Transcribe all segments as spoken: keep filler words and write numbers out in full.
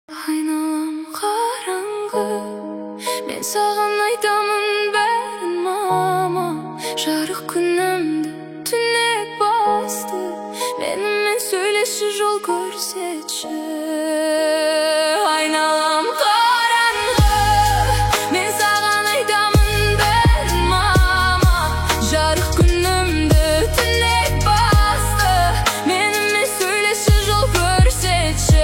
Айналам қараңғы, мен саған айтамын бәрін, мама. Жарық күнімді түнек басты, менімен сөйлеші, жол көрсетші. Айналам қараңғы, мен саған айтамын бәрін, мама. Жарық күнімді түнек басты, менімен сөйлеші, жол көрсетші.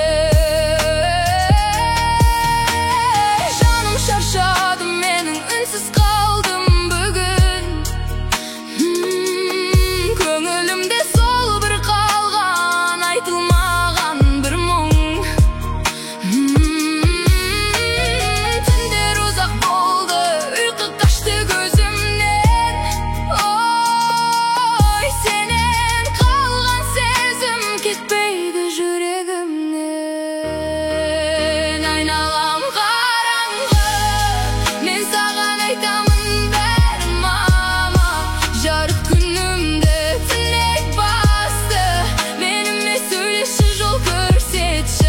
Үнсіз қалдым бүгін, көңілімде сол бір қалған, айтылмаған бір мұң. Түндер ұзақ болды, ұйқы қашты көзімнен. Ой, сенен қалған сезім кетпейді жүрегімнен. Айналам қараңғы, мен саған айтамын бәрін, мама. Жарық күнімді түнек басты, менімен сөйлеші, жол көрсетші.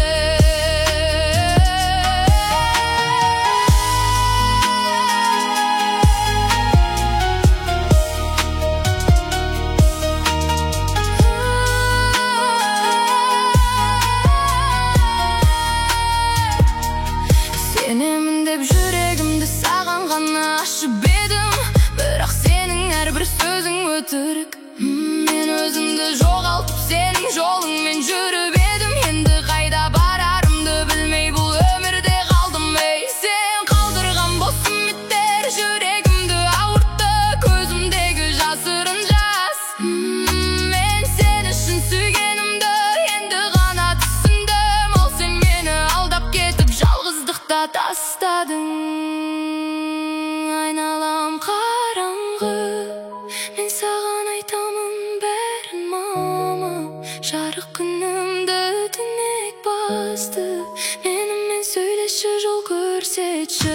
Сенемін деп жүрегімді саған ғана ашып едім, бірақ сенің әрбір сөзің өтірік. Мен өзімді жоғалтып сенің жолыңмен жүріп едім, енді қайда барарымды білмей бұл өмірде қалдым. Ей, сен қалдырған бос үміттер жүрегімді ауыртты, көзімдегі жасырын жас. Мен сен үшін сүйгенімді енді ғана түсіндім, ал сен мені алдап кетіп жалғыздықта тастадың. Айналам қараңғы, мен саған айтамын бәрін, мама. Жарық күнімді түнек басты, менімен сөйлеші, жол көрсетші.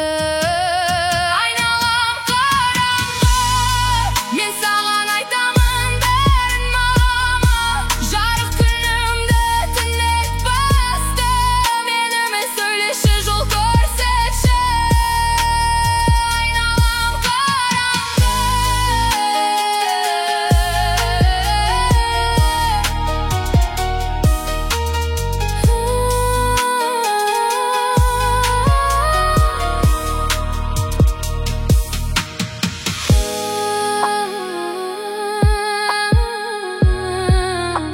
Айналам қараңғы, мен саған айтамын бәрін, мама. Жарық күнімді түнек басты, менімен сөйлеші, жол көрсетші. Айналам қараңғы.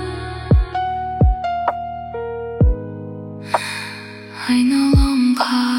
Айналам қараңғы.